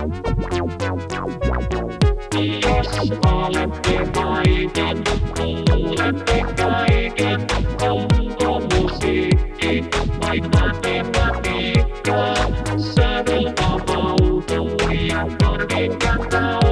Jos olette kaiken, kuulette kaiken, onko musiikki vain matematiikkaa? Sävel avautuu ja korvin kantaa.